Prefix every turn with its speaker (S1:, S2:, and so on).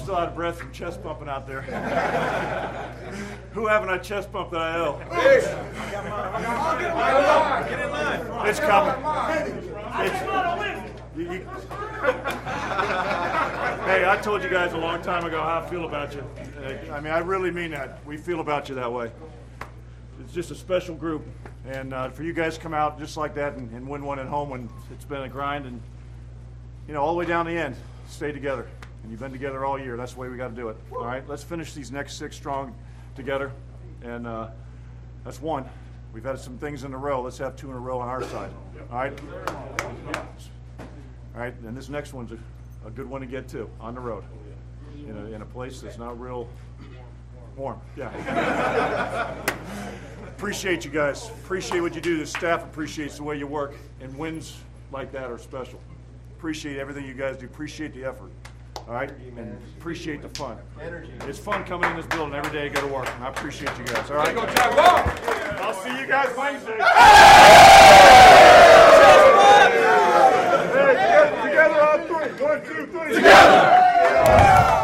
S1: still out of breath from chest pumping out there. Who haven't I chest pumped that I owe?
S2: Get in line.
S1: It's coming. Hey, I told you guys a long time ago how I feel about you. I mean, I really mean that. We feel about you that way. It's just a special group. And for you guys to come out just like that and win one at home when it's been a grind and, you know, all the way down the end, stay together. And you've been together all year. That's the way we got to do it. All right, let's finish these next 6 strong together. And that's one. We've had some things in a row. Let's have 2 in a row on our side. All right? All right, and this next one's a good one to get to, on the road, in a place that's not real warm. Yeah. Appreciate you guys. Appreciate what you do. The staff appreciates the way you work, and wins like that are special. Appreciate everything you guys do. Appreciate the effort. All right? And appreciate the fun. It's fun coming in this building every day to go to work, and I appreciate you guys. All right? I'll see you guys Wednesday. Hey, together on 3. 1, 2, 3. Together!